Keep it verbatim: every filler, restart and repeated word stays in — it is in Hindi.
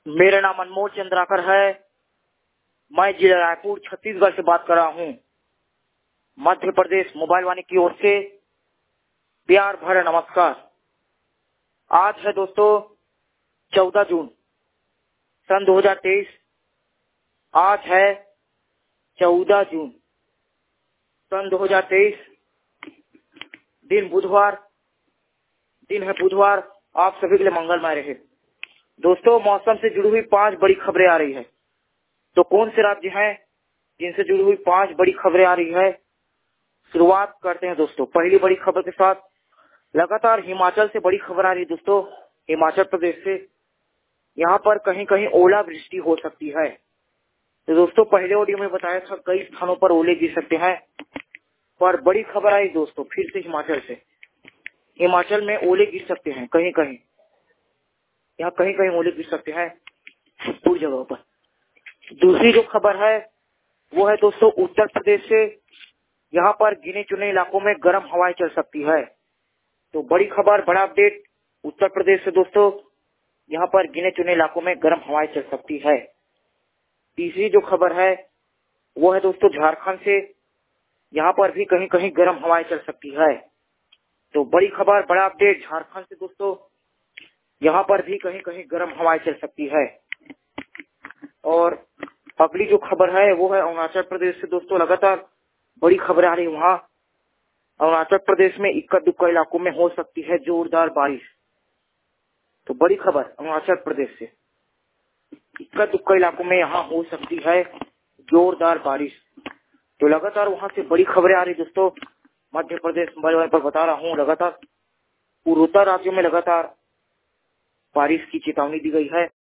मेरा नाम अनमोल चंद्राकर है। मैं जिला रायपुर छत्तीसगढ़ से बात कर रहा हूँ। मध्य प्रदेश मोबाइल वाणी की ओर से प्यार भरा नमस्कार। आज है दोस्तों चौदह जून सन दो हजार तेईस। आज है चौदह जून सन दो हजार तेईस। दिन बुधवार, दिन है बुधवार। आप सभी के लिए मंगलमय रहे। दोस्तों, मौसम से जुड़ी हुई पांच बड़ी खबरें आ रही है। तो कौन से राज्य हैं जिनसे जुड़ी हुई पांच बड़ी खबरें आ रही है, शुरुआत करते हैं दोस्तों। पहली बड़ी खबर के साथ लगातार हिमाचल से बड़ी खबर आ रही है दोस्तों। हिमाचल प्रदेश से यहाँ पर कहीं कहीं ओलावृष्टि हो सकती है। तो दोस्तों, पहले ऑडियो में बताया था कई स्थानों पर ओले गिर सकते हैं, पर बड़ी खबर आई दोस्तों फिर से हिमाचल से। हिमाचल में ओले गिर सकते हैं कहीं कहीं, यहाँ कहीं कहीं ओले गिर सकते हैं पूरी जगहों पर। दूसरी जो खबर है वो है दोस्तों उत्तर प्रदेश से। यहाँ पर गिने चुने इलाकों में गर्म हवाएं चल सकती है। तो बड़ी खबर, बड़ा अपडेट उत्तर प्रदेश से दोस्तों। यहाँ पर गिने चुने इलाकों में गर्म हवाएं चल सकती है। तीसरी जो खबर है वो है दोस्तों झारखंड से। यहाँ पर भी कहीं कहीं गर्म हवाएं चल सकती है। तो बड़ी खबर, बड़ा अपडेट झारखंड से दोस्तों। यहाँ पर भी कहीं कहीं गर्म हवाएं चल सकती है। और अगली जो खबर है वो है अरुणाचल प्रदेश से दोस्तों। लगातार बड़ी खबर आ रही है वहाँ। अरुणाचल प्रदेश में इक्का दुक्का इलाकों में हो सकती है जोरदार बारिश। तो बड़ी खबर अरुणाचल प्रदेश से, इक्का दुक्का इलाकों में यहाँ हो सकती है जोरदार बारिश। तो लगातार वहाँ से बड़ी खबरें आ रही दोस्तों। मध्य प्रदेश मोबाइल पर बता रहा हूँ, लगातार पूर्वोत्तर राज्यों में लगातार बारिश की चेतावनी दी गई है।